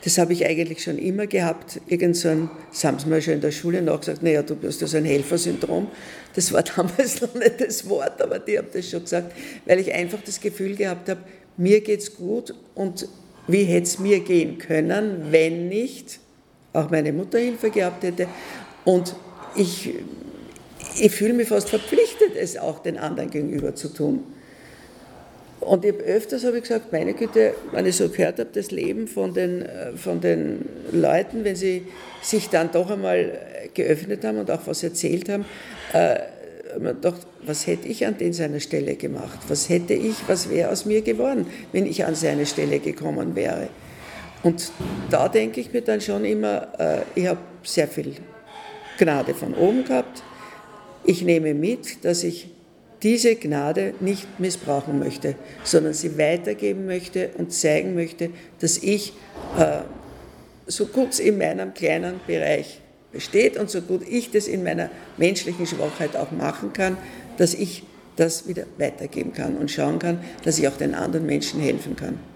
Das habe ich eigentlich schon immer gehabt. Das haben sie mir schon in der Schule nachgesagt, naja, du hast ja so ein Helfersyndrom. Das war damals noch nicht das Wort, aber die haben das schon gesagt, weil ich einfach das Gefühl gehabt habe, mir geht's gut und wie hätte es mir gehen können, wenn nicht auch meine Mutter Hilfe gehabt hätte. Und ich fühle mich fast verpflichtet, es auch den anderen gegenüber zu tun. Und öfters habe ich gesagt, meine Güte, wenn ich so gehört habe, das Leben von den Leuten, wenn sie sich dann doch einmal geöffnet haben und auch was erzählt haben, man dachte, was hätte ich an seiner Stelle gemacht? Was wäre aus mir geworden, wenn ich an seine Stelle gekommen wäre? Und da denke ich mir dann schon immer, ich habe sehr viel Gnade von oben gehabt. Ich nehme mit, dass ich diese Gnade nicht missbrauchen möchte, sondern sie weitergeben möchte und zeigen möchte, dass ich, so gut es in meinem kleinen Bereich besteht und so gut ich das in meiner menschlichen Schwachheit auch machen kann, dass ich das wieder weitergeben kann und schauen kann, dass ich auch den anderen Menschen helfen kann.